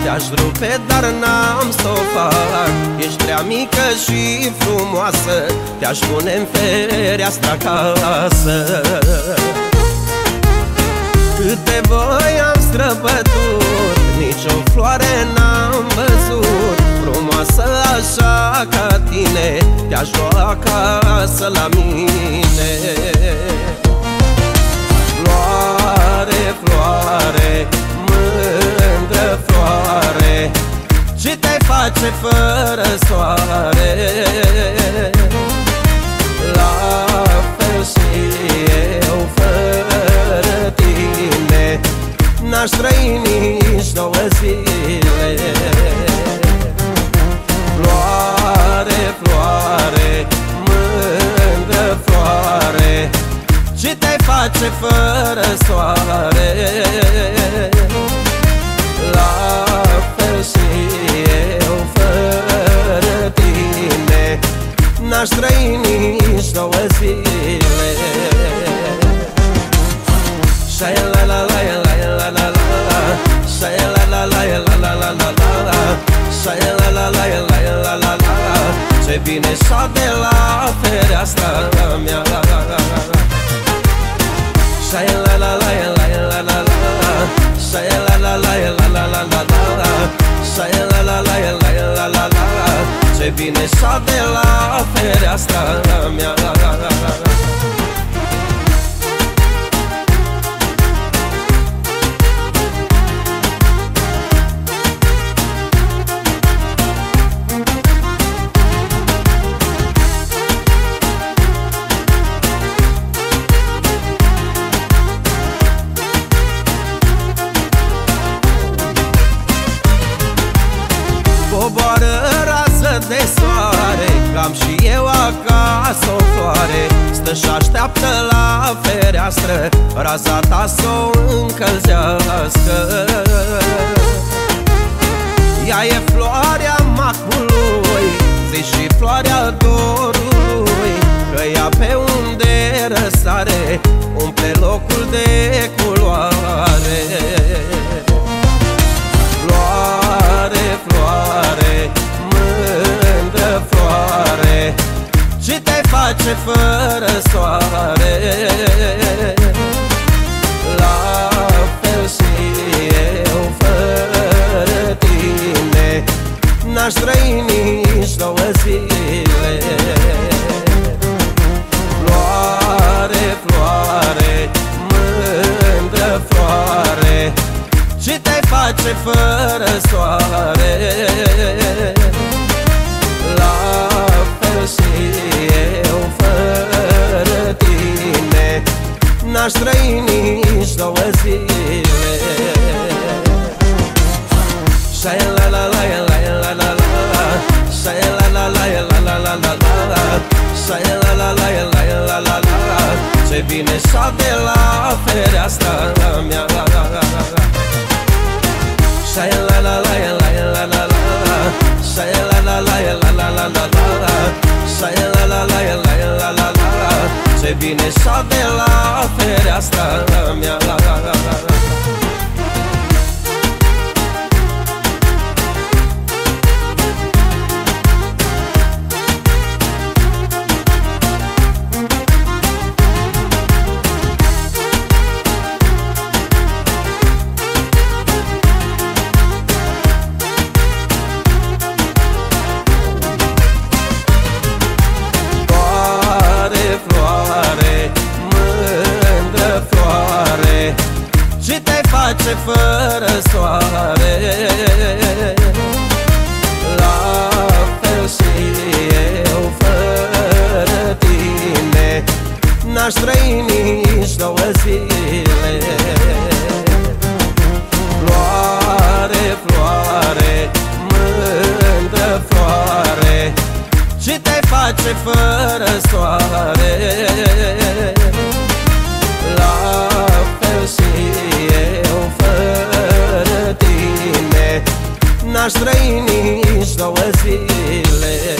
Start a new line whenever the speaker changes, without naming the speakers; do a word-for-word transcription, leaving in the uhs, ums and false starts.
Te-aș rupe, dar n-am să o fac. Ești prea mică și frumoasă, te-aș pune în fereastră acasă. Câte voi am străbătut, nici o floare n-am văzut frumoasă așa ca tine, te-aș lua acasă la mine. Floare, floare, mândră floare, ce te-ai face fără soare? La fel și eu fără tine, n-aș trăi nici două zile. Floare, floare, mândră floare, ce te-ai face fără soare? La fel și eu fără tine, n-aș trăi nici două zile. Shai la la la la la la la, shai la la la la la la la la, shai la la la la la la la, ce bine șa de la fereastra mea. Shai la la la la la la la, shai la la la la la la la la, shai la la la la la la la, ce bine șa de la fereastra mea. Coboară rază de soare, cam și eu acasă o floare. Stă și așteaptă la fereastră, raza ta s-o încălzească. Ea e floarea macului, zi și floarea dorului, că ea pe unde răsare umple locul de culoare. Floare, floare, mândră floare, ce te face fără soare? La fel și eu fără tine, n-aș trăi nici două zile. Floare, floare, mândră floare, ce te face fără soare? La fel și eu fără tine, n-aș trăi nici două zile. Shai la la la la la la la, shai la la la la la la la la, shai la la la la la la la, ce bine șa de la fereastra mea. Shai la la la la la la la, shai la la la la la la la la, shai la la la la la la la, ce bine șa de la fereastra mea. Floare, mândră floare, ce te face fără soare? La fel și eu fără tine, n-aș trăi nici două zile. Floare, floare, mândră floare, ce te face fără soare? La fel și eu fără tine, n-aș trăi nici două zile.